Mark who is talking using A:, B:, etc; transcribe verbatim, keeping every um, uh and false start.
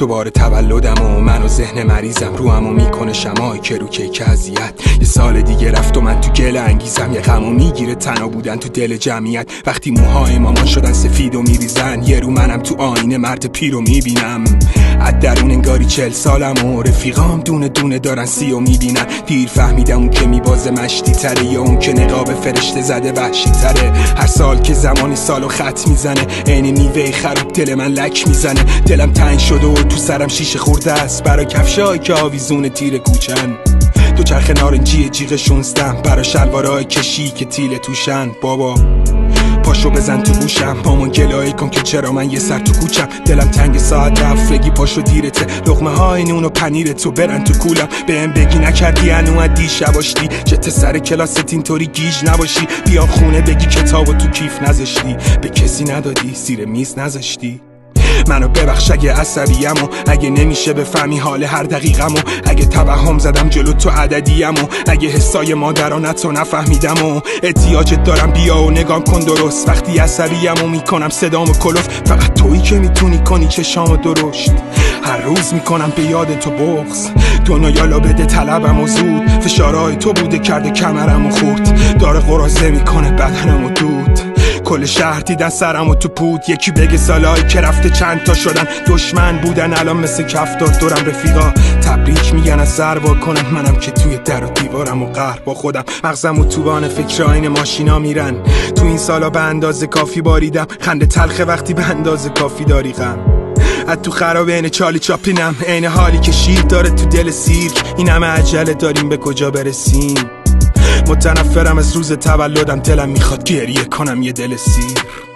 A: دوباره تولدم و من و ذهن مریضم رو همو میکنه شمای که رو کیک اذیت. یه سال دیگه رفت و من تو گل انگیزم، یه غمو میگیره تنها بودن تو دل جمعیت. وقتی موهای مامان شدن سفید و میریزن، یه رو منم تو آینه مرد پیر رو میبینم. از درون انگاری چل سالم و رفیقام دونه دونه دارن سی و میبینن. دیر فهمیدم اون که میبازه مشتی تره یا اون که نقاب فرشته زده وحشی تره. هر سال که زمانی سالو خط میزنه، عین میوه خراب دل من لک میزنه. دلم تنگ شده و تو سرم شیشه خورده است برا کفشایی که آویزون تیر کوچن. دو چرخ نارنجی جیغ شونستم برا شلوارای کشی که تیله توشن. بابا پاشو بزن تو گوشم، مامان گلایی کن که چرا من یه سر تو کوچم. دلم تنگ ساعت رفت پاشو دیرته، لقمه های نون و پنیر تو برن تو کولم. بهم بگی نکردی هنو دیشب آشتی، جت سر کلاست اینطوری گیج نباشی. بیا خونه بگی کتابو تو کیف نذاشتی، به کسی ندادی زیر میز نذاشتی. منو ببخش اگه عصبیم و اگه نمیشه بفهمی حال هر دقیقم و اگه توهم زدم جلو تو عددیم و اگه حسای مادرانتو نفهمیدم و احتیاجت دارم بیا و نگام کن درست. وقتی عصبیم و میکنم صدامو کلوف، فقط تویی که میتونی کنی چشامو درشت. هر روز میکنم به یاد تو بغض، دنیا لا بده طلبم و زود. فشارهای تو بوده کرده کمرم و خورد، داره قرازه میکنه بدنم و دود. کل شهر دیدن سرم و تو پود، یکی بگه سالایی که رفته چند تا شدن دشمن بودن الان مثل کفتار دورم. رفیقا تبریک میگن از سر وا کنم، منم که توی در و دیوارم و قهر با خودم. مغزم و توبان فکر آین ماشینا میرن، تو این سالا به اندازه کافی باریدم. خنده تلخه وقتی به اندازه کافی داری غم. از تو خرابه اینه چالی چاپینم، عین حالی که شیر داره تو دل سیرک. این همه عجله داریم به کجا برسیم؟ متنفرم از روز تولدم، دلم میخواد گریه کنم یه دل سیر.